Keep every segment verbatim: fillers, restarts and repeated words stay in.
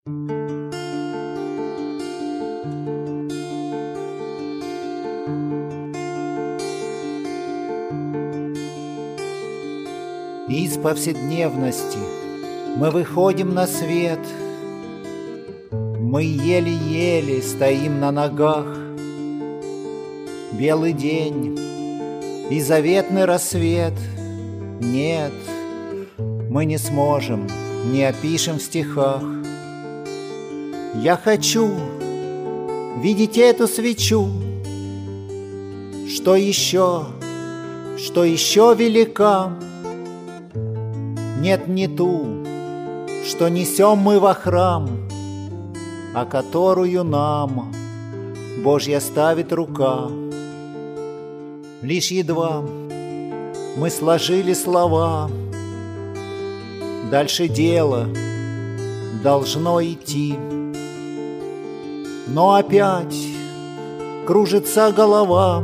Из повседневности мы выходим на свет. Мы еле-еле стоим на ногах. Белый день и заветный рассвет. Нет, мы не сможем, не опишем в стихах. Я хочу видеть эту свечу, что еще, что еще велика. Нет, не ту, что несем мы во храм, а которую нам Божья ставит рука. Лишь едва мы сложили слова, дальше дело должно идти. Но опять кружится голова,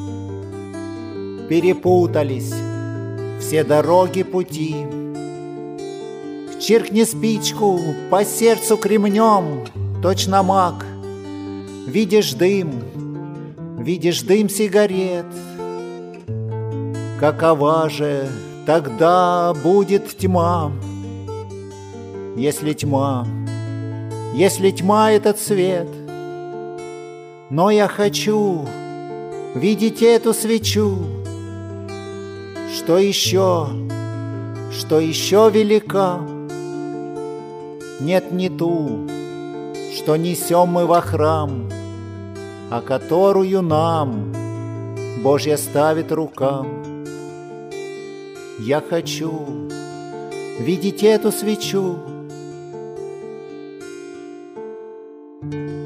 перепутались все дороги пути. Чиркни спичку по сердцу кремнем, точно маг. Видишь дым, видишь дым сигарет. Какова же тогда будет тьма? Если тьма, если тьма — это цвет. Но я хочу видеть эту свечу, что еще, что еще велика. Нет, не ту, что несем мы во храм, а которую нам Божья ставит рука. Я хочу видеть эту свечу.